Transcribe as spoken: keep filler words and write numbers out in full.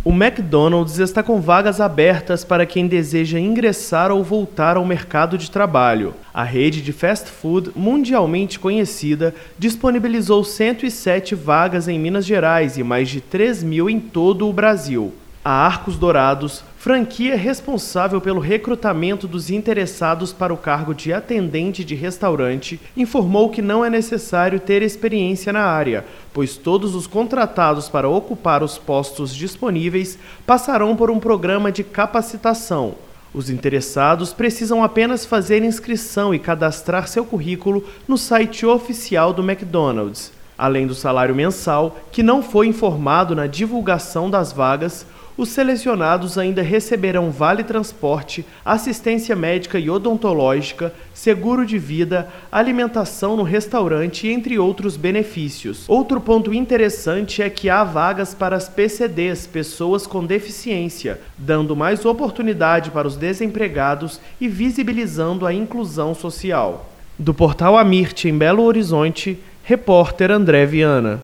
O McDonald's está com vagas abertas para quem deseja ingressar ou voltar ao mercado de trabalho. A rede de fast food mundialmente conhecida disponibilizou cento e sete vagas em Minas Gerais e mais de três mil em todo o Brasil. A Arcos Dourados, franquia responsável pelo recrutamento dos interessados para o cargo de atendente de restaurante, informou que não é necessário ter experiência na área, pois todos os contratados para ocupar os postos disponíveis passarão por um programa de capacitação. Os interessados precisam apenas fazer inscrição e cadastrar seu currículo no site oficial do McDonald's. Além do salário mensal, que não foi informado na divulgação das vagas, os selecionados ainda receberão vale transporte, assistência médica e odontológica, seguro de vida, alimentação no restaurante, entre outros benefícios. Outro ponto interessante é que há vagas para as P C Ds, pessoas com deficiência, dando mais oportunidade para os desempregados e visibilizando a inclusão social. Do portal Amirte, em Belo Horizonte, repórter André Viana.